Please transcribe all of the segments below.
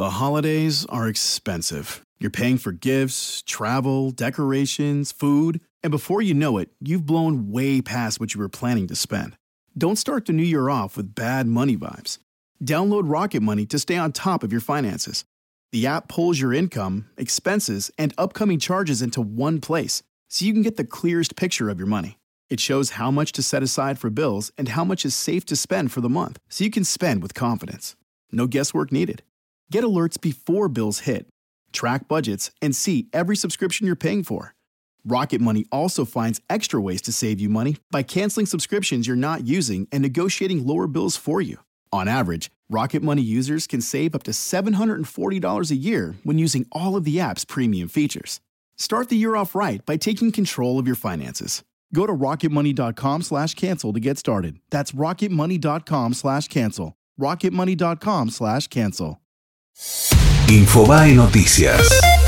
The holidays are expensive. You're paying for gifts, travel, decorations, food, and before you know it, you've blown way past what you were planning to spend. Don't start the new year off with bad money vibes. Download Rocket Money to stay on top of your finances. The app pulls your income, expenses, and upcoming charges into one place, so you can get the clearest picture of your money. It shows how much to set aside for bills and how much is safe to spend for the month, so you can spend with confidence. No guesswork needed. Get alerts before bills hit, track budgets, and see every subscription you're paying for. Rocket Money also finds extra ways to save you money by canceling subscriptions you're not using and negotiating lower bills for you. On average, Rocket Money users can save up to $740 a year when using all of the app's premium features. Start the year off right by taking control of your finances. Go to rocketmoney.com/cancel to get started. That's rocketmoney.com/cancel. rocketmoney.com/cancel. Infobae Noticias.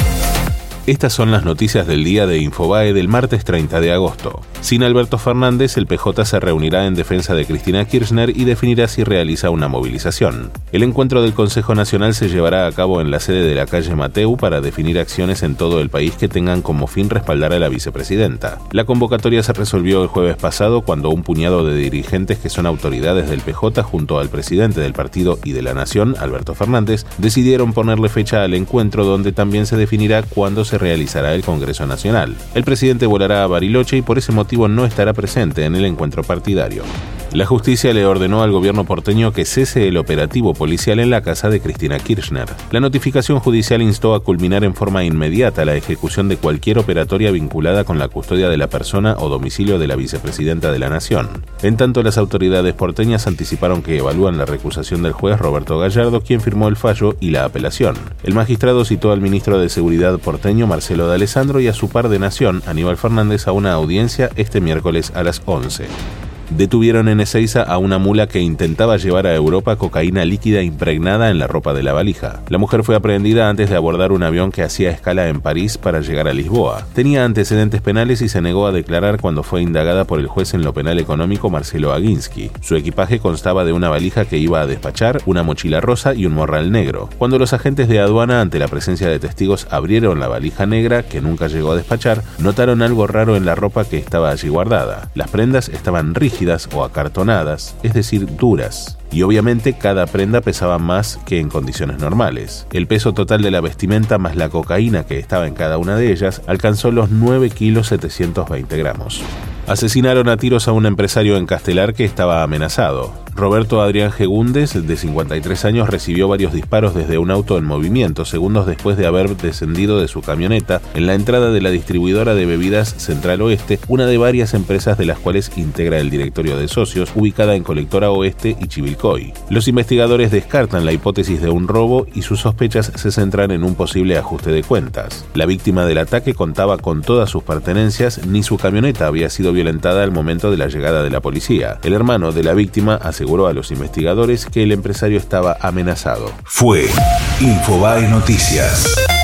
Estas son las noticias del día de Infobae del martes 30 de agosto. Sin Alberto Fernández, el PJ se reunirá en defensa de Cristina Kirchner y definirá si realiza una movilización. El encuentro del Consejo Nacional se llevará a cabo en la sede de la calle Mateu para definir acciones en todo el país que tengan como fin respaldar a la vicepresidenta. La convocatoria se resolvió el jueves pasado cuando un puñado de dirigentes que son autoridades del PJ junto al presidente del partido y de la Nación, Alberto Fernández, decidieron ponerle fecha al encuentro donde también se definirá cuándo se realizará el Congreso Nacional. El presidente volará a Bariloche y por ese motivo no estará presente en el encuentro partidario. La justicia le ordenó al gobierno porteño que cese el operativo policial en la casa de Cristina Kirchner. La notificación judicial instó a culminar en forma inmediata la ejecución de cualquier operatoria vinculada con la custodia de la persona o domicilio de la vicepresidenta de la Nación. En tanto, las autoridades porteñas anticiparon que evalúan la recusación del juez Roberto Gallardo, quien firmó el fallo y la apelación. El magistrado citó al ministro de Seguridad porteño, Marcelo D'Alessandro, y a su par de Nación, Aníbal Fernández, a una audiencia este miércoles a las 11. Detuvieron en Ezeiza a una mula que intentaba llevar a Europa cocaína líquida impregnada en la ropa de la valija. La mujer fue aprehendida antes de abordar un avión que hacía escala en París para llegar a Lisboa. Tenía antecedentes penales y se negó a declarar cuando fue indagada por el juez en lo penal económico Marcelo Aguinsky. Su equipaje constaba de una valija que iba a despachar, una mochila rosa y un morral negro. Cuando los agentes de aduana, ante la presencia de testigos, abrieron la valija negra, que nunca llegó a despachar, notaron algo raro en la ropa que estaba allí guardada. Las prendas estaban rígidas o acartonadas, es decir, duras. Y obviamente cada prenda pesaba más que en condiciones normales. El peso total de la vestimenta más la cocaína que estaba en cada una de ellas alcanzó los 9,720 kilos. Asesinaron a tiros a un empresario en Castelar que estaba amenazado. Roberto Adrián Gegúndez, de 53 años, recibió varios disparos desde un auto en movimiento, segundos después de haber descendido de su camioneta en la entrada de la distribuidora de bebidas Central Oeste, una de varias empresas de las cuales integra el directorio de socios, ubicada en Colectora Oeste y Chivilcoy. Los investigadores descartan la hipótesis de un robo y sus sospechas se centran en un posible ajuste de cuentas. La víctima del ataque contaba con todas sus pertenencias, ni su camioneta había sido violentada al momento de la llegada de la policía. El hermano de la víctima aseguró a los investigadores que el empresario estaba amenazado. Fue Infobae Noticias.